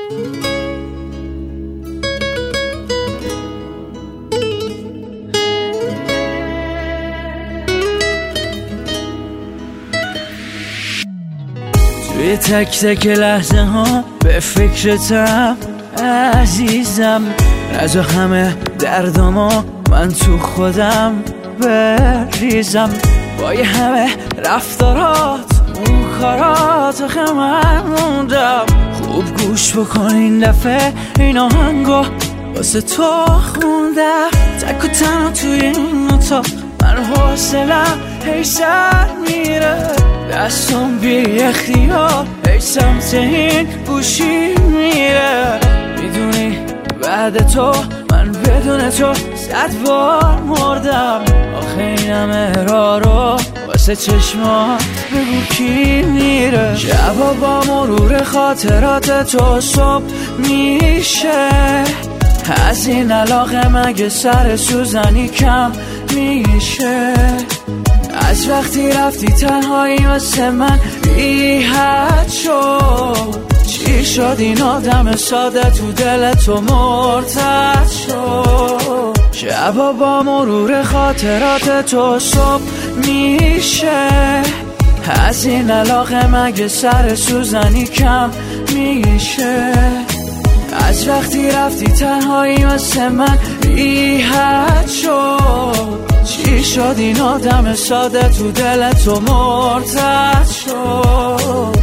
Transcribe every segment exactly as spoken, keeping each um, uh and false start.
توی تک تک لحظه ها به فکرتم عزیزم، از همه دردما من تو خودم بریزم. با یه همه رفتارات اون کارات آخه من موندم. خوب گوش بکن این دفعه این آهنگو واسه تو خوندم. تک و تنها توی این اتاق من حوصلم هی سر میره، دستم بی اختیار هی سمت این گوشی میره. میدونی بعد تو من بدون تو صد بار مردم. آخه این همه راه رو واسه چشمات بگو کی میره. شبا با مرور خاطرات تو صبح میشه، از این علاقه مگه سر سوزنی کم میشه. از وقتی رفتی تنهایی واسه من بی حد شد. چی شد این آدم ساده تو دل تو مرتد شد. شبا با مرور خاطرات تو صبح میشه، از این علاقه مگه سر سوزنی کم میشه. از وقتی رفتی تنهایی واسه من بی حد شد. چی شد این آدم ساده تو دل تو مرتد شد.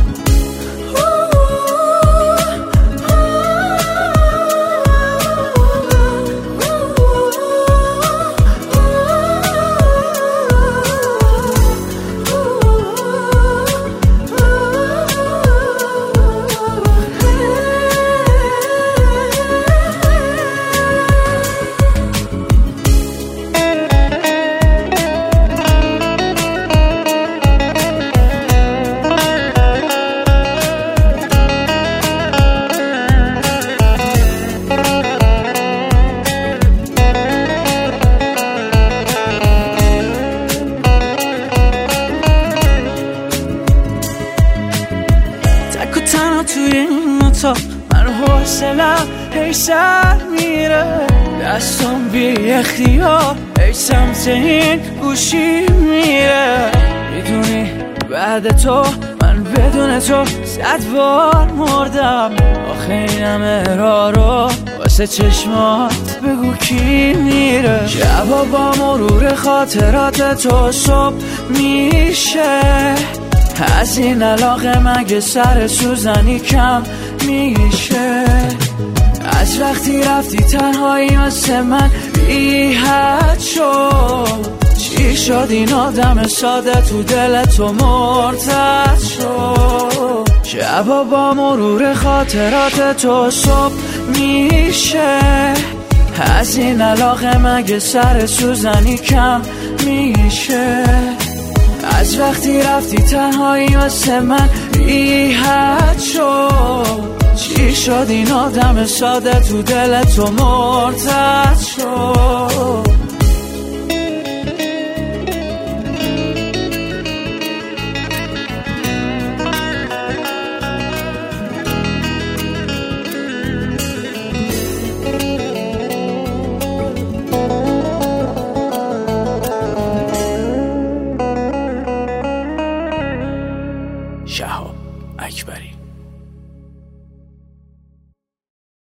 توی این اتاق من حوصلم هی سر میره، دستم بی اختیار هی سمت این گوشی میره. میدونی بعد تو من بدون تو صد بار مردم. آخه این همه راه رو واسه چشمات بگو کی میره. شبا با مرور خاطرات تو صبح میشه، از این علاقه مگه سر سوزنی کم میشه. از وقتی رفتی تنهایی واسه من بی حد شد. چی شد این آدم ساده تو دل تو مرتد شد. شبا با مرور خاطرات تو صبح میشه، از این علاقه مگه سر سوزنی کم میشه. از وقتی رفتی تنهایی واسه من بی حد شد. چی شد این آدم ساده تو دل تو مرتد شد.